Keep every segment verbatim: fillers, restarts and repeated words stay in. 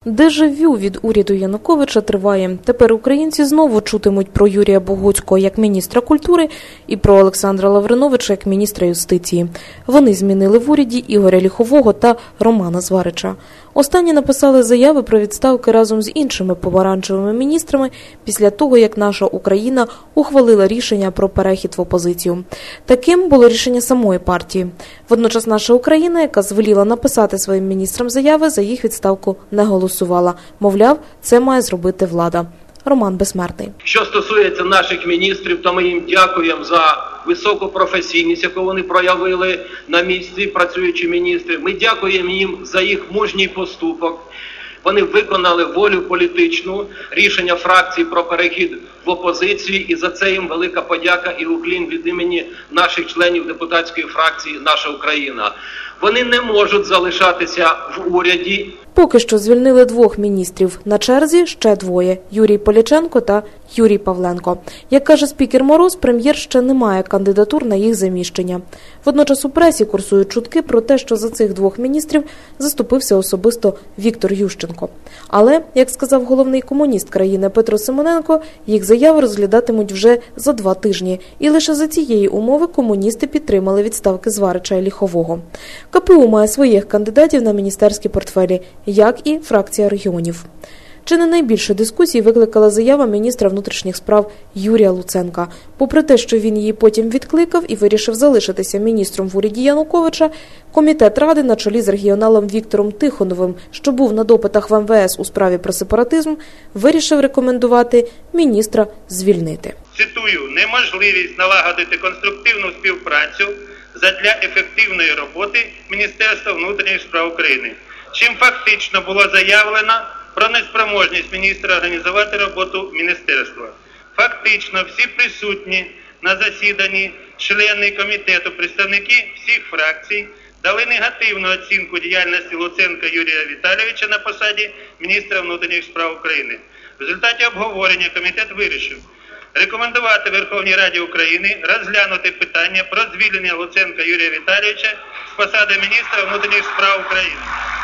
Дежавю від уряду Януковича триває. Тепер українці знову чутимуть про Юрія Богуцького як міністра культури і про Олександра Лавриновича як міністра юстиції. Вони змінили в уряді Ігоря Ліхового та Романа Зварича. Останні написали заяви про відставки разом з іншими помаранчевими міністрами після того, як наша Україна ухвалила рішення про перехід в опозицію. Таким було рішення самої партії. Водночас наша Україна, яка звеліла написати своїм міністрам заяви, за їх відставку не голосувала. Мовляв, це має зробити влада. Роман Безсмертний. Що стосується наших міністрів, то ми їм дякуємо за високу професійність, яку вони проявили на місці, працюючи міністри. Ми дякуємо їм за їх мужній поступок. Вони виконали волю політичну, рішення фракції про перехід в опозицію, і за це їм велика подяка і уклін від імені наших членів депутатської фракції «Наша Україна». Вони не можуть залишатися в уряді. Поки що звільнили двох міністрів. На черзі ще двоє – Юрій Поліченко та Юрій Павленко. Як каже спікер Мороз, прем'єр ще не має кандидатур на їх заміщення. Водночас у пресі курсують чутки про те, що за цих двох міністрів заступився особисто Віктор Ющенко. Але, як сказав головний комуніст країни Петро Симоненко, їх заяви розглядатимуть вже за два тижні. І лише за цієї умови комуністи підтримали відставки Зварича і Ліхового. ка пе у має своїх кандидатів на міністерські портфелі, як і фракція регіонів. Чи не найбільше дискусій викликала заява міністра внутрішніх справ Юрія Луценка. Попри те, що він її потім відкликав і вирішив залишитися міністром в уряді Януковича, комітет Ради на чолі з регіоналом Віктором Тихоновим, що був на допитах в ем ве ес у справі про сепаратизм, вирішив рекомендувати міністра звільнити. Цитую: «Неможливість налагодити конструктивну співпрацю задля ефективної роботи Міністерства внутрішніх справ України, чим фактично було заявлено про неспроможність міністра організувати роботу міністерства. Фактично всі присутні на засіданні члени комітету, представники всіх фракцій дали негативну оцінку діяльності Луценка Юрія Віталійовича на посаді міністра внутрішніх справ України. В результаті обговорення комітет вирішив рекомендувати Верховній Раді України розглянути питання про звільнення Луценка Юрія Віталійовича з посади міністра внутрішніх справ України».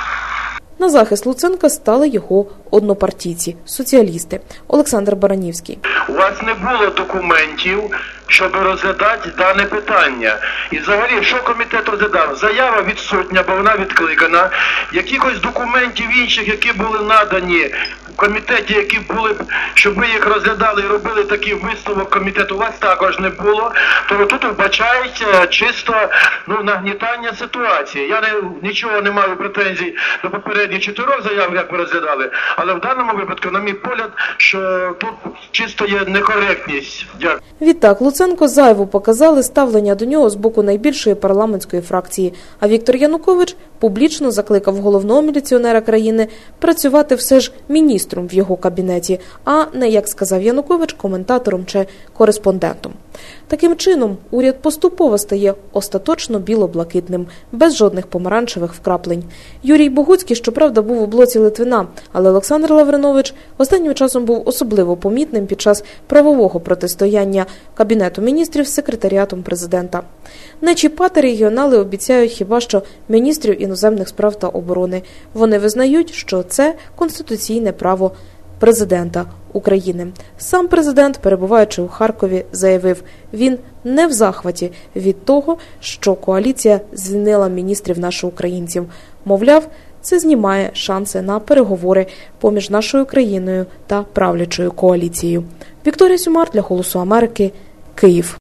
На захист Луценка стали його однопартійці – соціалісти. Олександр Баранівський. У вас не було документів, щоб розглядати дане питання. І взагалі, що комітет розглядав? Заява відсутня, бо вона відкликана. Якихось документів інших, які були надані в комітеті, які були б, щоб ви їх розглядали і робили такий висновок комітету, у вас також не було. Тому тут вбачається чисто ну, нагнітання ситуації. Я не, нічого не маю претензій до попередніх чотирьох заяв, як ви розглядали, але в даному випадку, на мій погляд, що тут чисто є некоректність. Дякую. Відтак, Луценко зайву показали ставлення до нього з боку найбільшої парламентської фракції, а Віктор Янукович публічно закликав головного міліціонера країни працювати все ж міністром в його кабінеті, а не, як сказав Янукович, коментатором чи кореспондентом. Таким чином, уряд поступово стає остаточно біло-блакитним, без жодних помаранчевих вкраплень. Юрій Богуцький, щоправда, був у блоці Литвина, але Олександр Лавринович останнім часом був особливо помітним під час правового протистояння Кабінету міністрів з секретаріатом президента. Не чіпати регіонали обіцяють хіба що міністрів іноземних справ та оборони. Вони визнають, що це конституційне право президента України. Сам президент, перебуваючи у Харкові, заявив, він не в захваті від того, що коаліція звільнила міністрів наших українців. Мовляв, це знімає шанси на переговори поміж нашою країною та правлячою коаліцією. Вікторія Сюмар для «Голосу Америки», Київ.